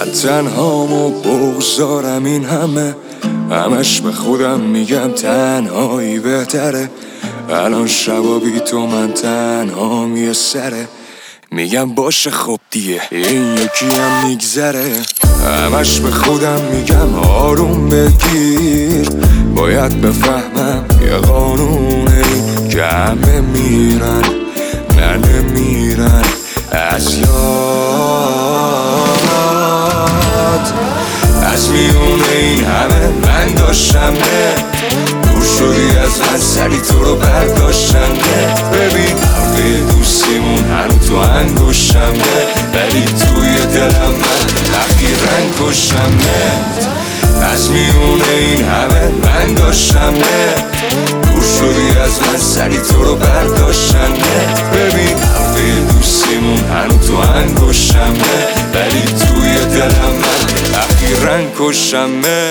تنهامو بگذارم این همش به خودم میگم تنهایی بهتره. الان شبا بی تو من تنهام یه سره. میگم باشه خب دیگه این یکی هم میگذره. همش به خودم میگم آروم بگیر. باید بفهمم یه قانونه که همه میرن نه نمیرن از یاد. از میونه این همه من داشتم نه دور شدی از من سری تو رو برداشتم نه. ببین حرفه دوستیمون هنو تو انگشتم نه ولی توی دلم من اخیراً کشتم نه. از میونه این همه من داشتم نه دور شدی از من سری تو رو برداشتم نه. ببین حرفه دوستیمون هنو تو انگشتم نه ولی توی دلم من اخیراً کشتم نه.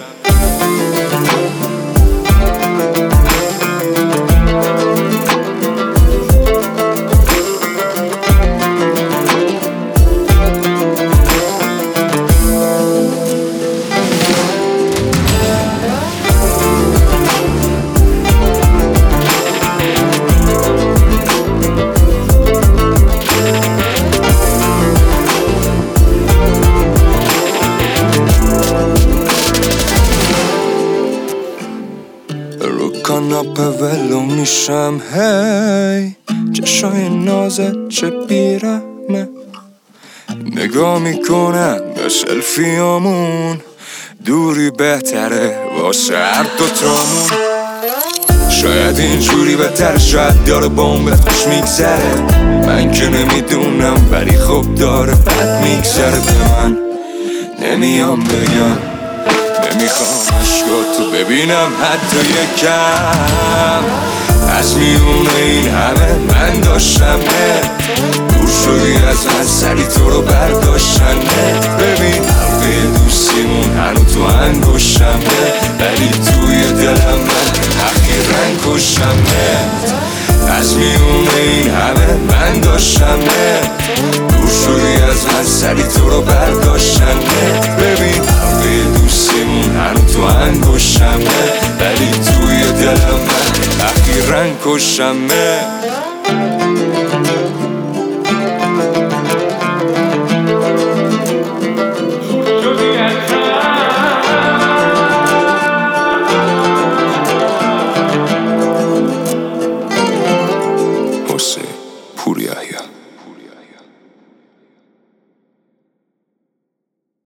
کاناپه ولو میشم هی چشای نازت چه بیرحمه. نگاه میکنم به سلفیامون دوری بهتره واسه هر دوتامون. شاید اینجوری بهتره شاید داره بومبت خوش میگذره. من که نمیدونم ولی خب داره بد میگذره به من. نمیام بگم نمیخوام عشقاتو ببینم حتی یکم. از میونه این همه من داشتم نه دور شدی از من سری تو رو برداشتم نه. ببین حرفه دوستیمون هنو تو انگشتم نه ولی توی دلم من اخیراً کشتم نه. از میونه این همه من داشتم نه دور شدی از من سری تو رو برداشتم نه. ببین حرفه دوستیمون هنو تو انگشتم نه ولی توی دلم من اخیراً کشتم نه. حسین پوریاهیا